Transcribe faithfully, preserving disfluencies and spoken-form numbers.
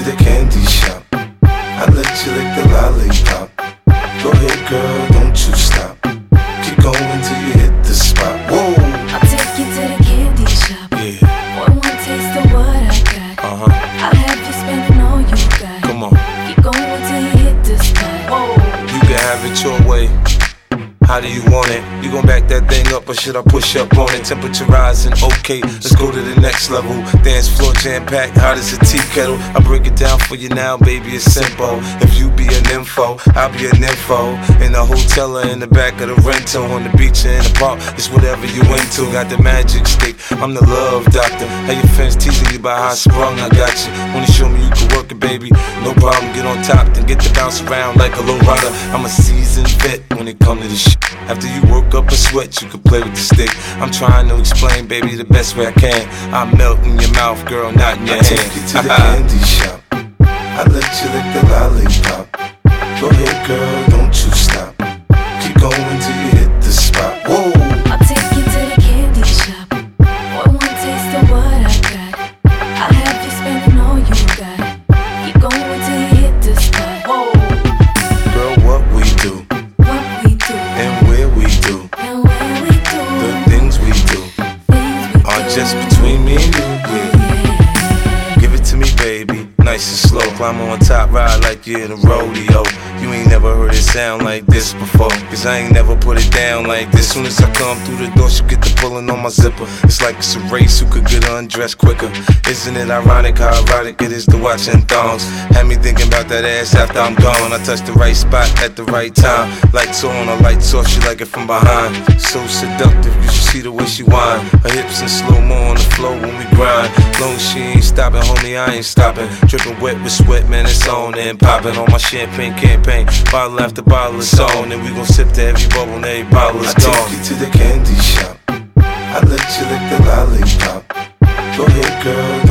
the candy shop. I let you lick the lollipop. Go ahead, girl, don't you stop. Keep going till you hit the spot. Whoa! I'll take you to the candy shop. Yeah. One more taste of what I got. Uh huh. I'll have you spending all you got. Come on. Keep going till you hit the spot. Whoa! You can have it your way. How do you want it? You gon' back that thing up or should I push up on it? Temperature rising, okay, let's go to the next level. Dance floor jam packed, hot as a tea kettle. I break it down for you now, baby, it's simple. If you be an info, I'll be an info. In the hotel or in the back of the rental, on the beach or in the park, it's whatever you into. Got the magic stick, I'm the love doctor. How your fans teasing you about how I sprung, I got you. Wanna show me you can work it, baby? No problem, get on top, then get to bounce around like a low rider. I'm a seasoned vet when it come to this shit. After you work up a sweat, you can play with the stick. I'm trying to explain, baby, the best way I can. I melt in your mouth, girl, not in your I hand. I take you to the candy shop. I let you lick the lollipop. Go ahead, girl, don't you stop. Keep going till you hit the spot. Whoa! I'll take you to the candy shop. One more taste of what I got. I'll have you spending all you got. Keep going till you hit the spot. Whoa! Girl, what we do, What we do, and where we do, and where we do, the things we do things we are do. just between me and you. Yeah. Give it to me, baby, nice and slow. Climb on top, ride like you're in a rodeo. You ain't never heard it sound like this before, cause I ain't never put it down like this. Soon as I come through the door, she get the pulling on my zipper. It's like it's a race, who could get undressed quicker. Isn't it ironic how erotic it is to watching thongs? Had me thinking about that ass after I'm gone. I touched the right spot at the right time. Lights on, or lights off, she like it from behind. So seductive, you should see the way she whine. Her hips in slow-mo on the floor when we grind. Long as she ain't stopping, homie, I ain't stopping. Dripping wet with sweat, man, it's on and popping on my champagne campaign. Bottle after bottle is on, and we gon' sip to every bubble and every bottle is gone. I take you to the candy shop. I let you lick the lollipop. Go ahead, girl,